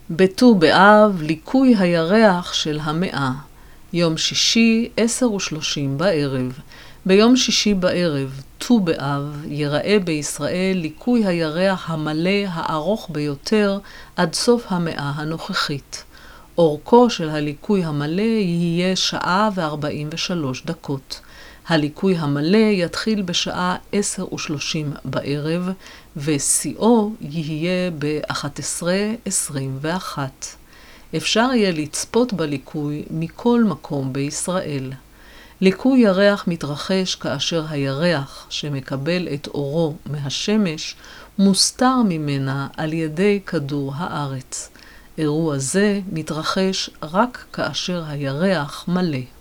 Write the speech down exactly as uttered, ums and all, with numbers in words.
בט"ו באב, ליקוי הירח של המאה. יום שישי, עשר ושלושים בערב. ביום שישי בערב, ט"ו באב, ייראה בישראל ליקוי הירח המלא הארוך ביותר עד סוף המאה הנוכחית. אורכו של הליקוי המלא יהיה שעה וארבעים ושלוש דקות. הליקוי המלא יתחיל בשעה עשר ושלושים בערב, ושיאו יהיה ב-אחת עשרה עשרים ואחת. אפשר יהיה לצפות בליקוי מכל מקום בישראל. ליקוי ירח מתרחש כאשר הירח שמקבל את אורו מהשמש מוסתר ממנה על ידי כדור הארץ. אירוע זה מתרחש רק כאשר הירח מלא.